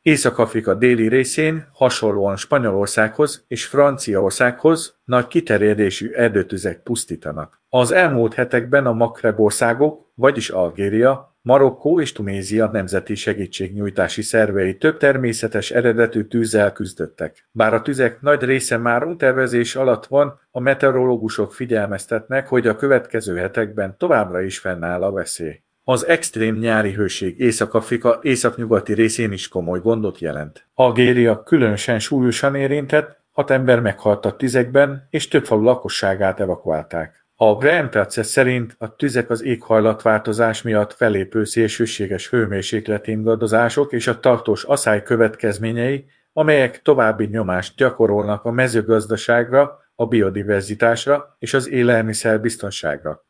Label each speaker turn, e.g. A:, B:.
A: Észak-Afrika déli részén, hasonlóan Spanyolországhoz és Franciaországhoz nagy kiterjedésű erdőtüzek pusztítanak. Az elmúlt hetekben a Magreb országok, vagyis Algéria, Marokkó és Tunézia nemzeti segítségnyújtási szervei több természetes eredetű tűzzel küzdöttek. Bár a tüzek nagy része már untervezés alatt van, a meteorológusok figyelmeztetnek, hogy a következő hetekben továbbra is fennáll a veszély. Az extrém nyári hőség Észak-Afrika északnyugati részén is komoly gondot jelent. Algéria különösen súlyosan érintett, 6 ember meghalt a tüzekben, és több falu lakosságát evakuálták. A Greenpeace szerint a tüzek az éghajlatváltozás miatt fellépő szélsőséges hőmérsékletingadozások és a tartós aszály következményei, amelyek további nyomást gyakorolnak a mezőgazdaságra, a biodiverzitásra és az élelmiszerbiztonságra.